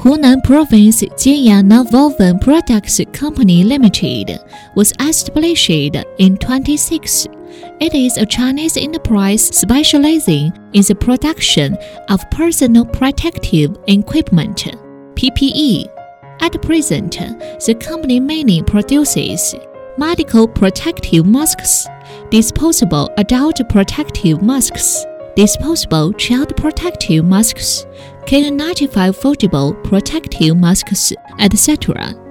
Hunan Province Jianyang Nonwoven Products Company Limited was established in 2006. It is a Chinese enterprise specializing in the production of personal protective equipment (PPE). At present, the company mainly produces medical protective masks, disposable adult protective masks, disposable child protective masks, KN95 foldable protective masks, etc.